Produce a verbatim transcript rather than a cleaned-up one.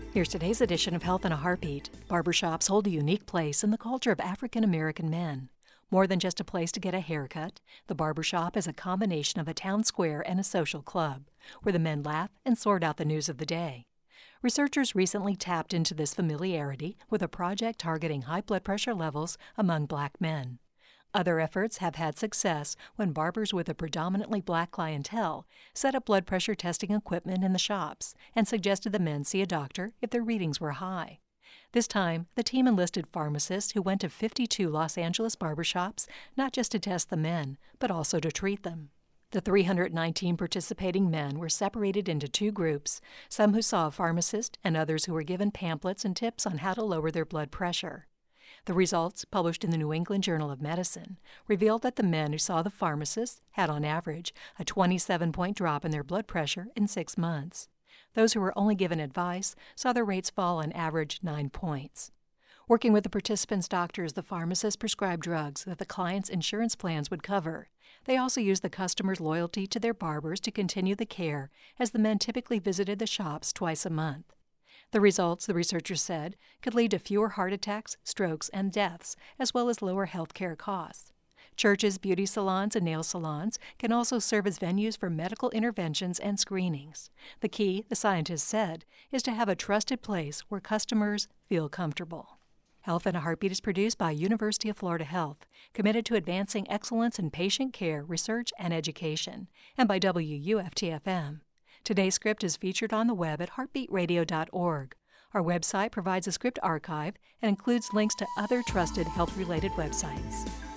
Here's today's edition of Health in a Heartbeat. Barbershops hold a unique place in the culture of African American men. More than just a place to get a haircut, the barbershop is a combination of a town square and a social club, where the men laugh and sort out the news of the day. Researchers recently tapped into this familiarity with a project targeting high blood pressure levels among black men. Other efforts have had success when barbers with a predominantly black clientele set up blood pressure testing equipment in the shops and suggested the men see a doctor if their readings were high. This time, the team enlisted pharmacists who went to fifty-two Los Angeles barbershops not just to test the men, but also to treat them. The three hundred nineteen participating men were separated into two groups, some who saw a pharmacist and others who were given pamphlets and tips on how to lower their blood pressure. The results, published in the New England Journal of Medicine, revealed that the men who saw the pharmacist had, on average, a twenty-seven point drop in their blood pressure in six months. Those who were only given advice saw their rates fall on average nine points. Working with the participants' doctors, the pharmacists prescribed drugs that the clients' insurance plans would cover. They also used the customers' loyalty to their barbers to continue the care, as the men typically visited the shops twice a month. The results, the researchers said, could lead to fewer heart attacks, strokes, and deaths, as well as lower health care costs. Churches, beauty salons, and nail salons can also serve as venues for medical interventions and screenings. The key, the scientists said, is to have a trusted place where customers feel comfortable. Health in a Heartbeat is produced by University of Florida Health, committed to advancing excellence in patient care, research, and education, and by W U F T F M. Today's script is featured on the web at heartbeat radio dot org. Our website provides a script archive and includes links to other trusted health-related websites.